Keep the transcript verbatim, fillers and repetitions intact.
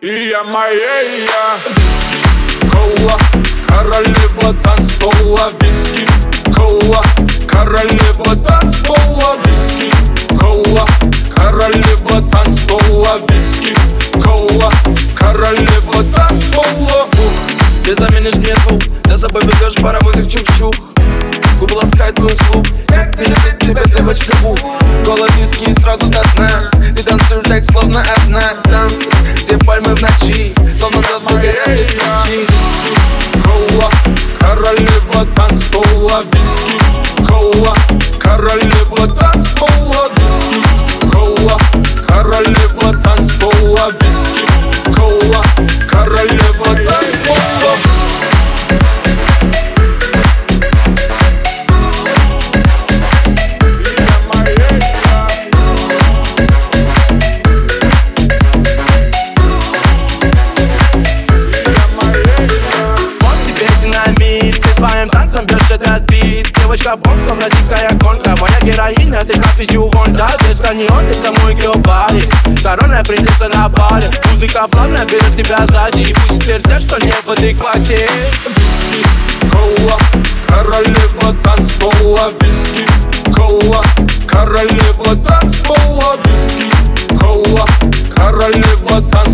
И я моей, я виски, кола, королева танцпола. Виски, кола, королева танцпола. Виски, кола, королева танцпола. Виски, кола, королева танцпола. Ты заменишь мне звук, за собой ведешь паровозик чух-чух. Губы ласкает твой слух, как любит тебя девочка Бу. Кола, виски и сразу до дна. Ты танцуешь так, словно одна. Танцы, где пальмы в ночи, словно заснуга без ключи. Кола, королева танцпола. Виски, кола, королева танцпола. Виски, кола, королева танцпола. Виски, кола, королева танцпола. Своим танцем бьешь этот бит. Девочка бомб, словно дикая гонка. Моя героиня, ты с надписью Honda. Детка не он, это мой геобарик. Коронная принцесса на баре. Музыка плавно берет тебя сзади. И пусть теперь те, что не в адеквате. Виски, кола, королева танцпола. Виски, кола, королева танцпола. Виски, кола, королева танцпола.